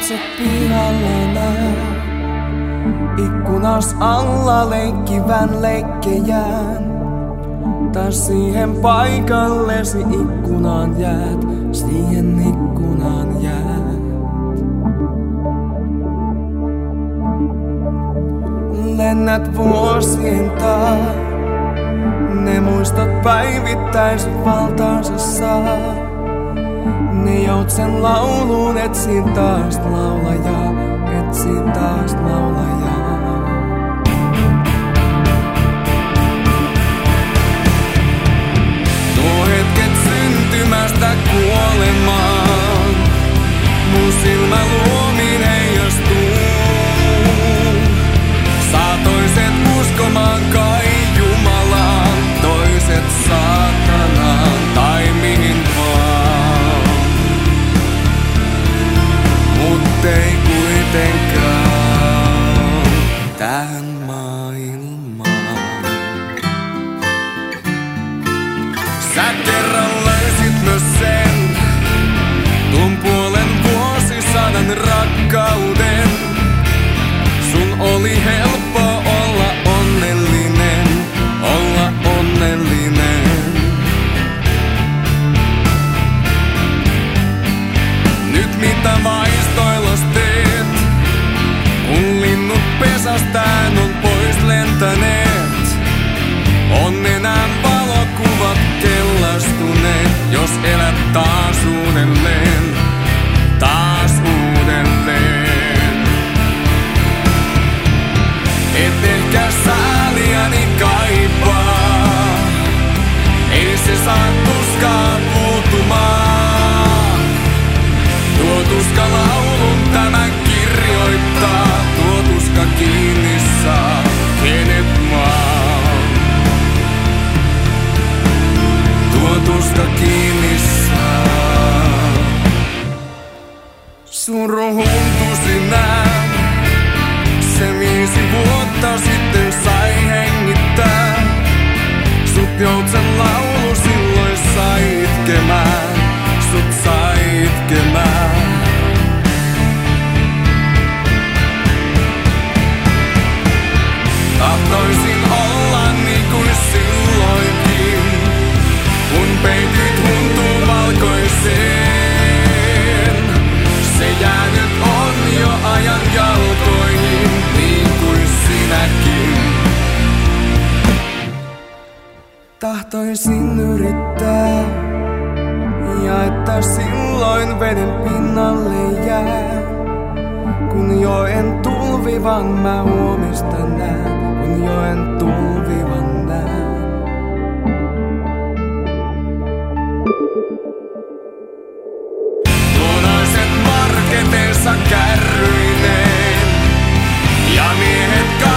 katso pihalla näe ikkunas alla leikkivän leikkejään. Taas siihen paikallesi ikkunaan jäät, siihen ikkunaan jäät. Lennät vuosien taa, ne muistot päivittäiset valtaansa saa. Ne joutsen lauluun etsin taas laulajaa, etsin taas laulajaa. Tuo hetket syntymästä kuolemaan, mun silmä luomin heijastuu. Saa toiset uskomaan kai Jumalaan, toiset saatanaan tai mihin vaan. Mut ei kuitenkaan tähän maailmaan. Sä kerran löysit myös sen, tuon puolen vuosisadan rakkauden. Sun oli helppo olla onnellinen, olla onnellinen. Nyt mitä vaistoillas teet, kun linnut pesästään on pois lentäneet? On enää valokuvat kellastuneet, jos elät taas uudelleen, taas uudelleen. Et ehkä sääliäni kaipaa, ei se saa tuskaa puutumaan. Tuo tuska laulun tämän kirjoittaa, tuo tuska kiinni saa kenet vaan. Tuo tuska kiinni saa. Suru huntusi näin, se 5 vuotta sitten sai hengittää. Sut joutsen laulu silloin sai itkemään, sut sai itkemään. Tahtoisin olla niin kuin silloinkin, kun peitit huntuun valkoiseen. Se jäänyt on jo ajan jalkoihin, niin kuin sinäkin. Tahtoisin yrittää, ja että silloin veden pinnalle jää. Kun joen tulvivan mä huomista näen, kun joen tulvivan näen. Punaiset marketeissa kärryineen, ja miehet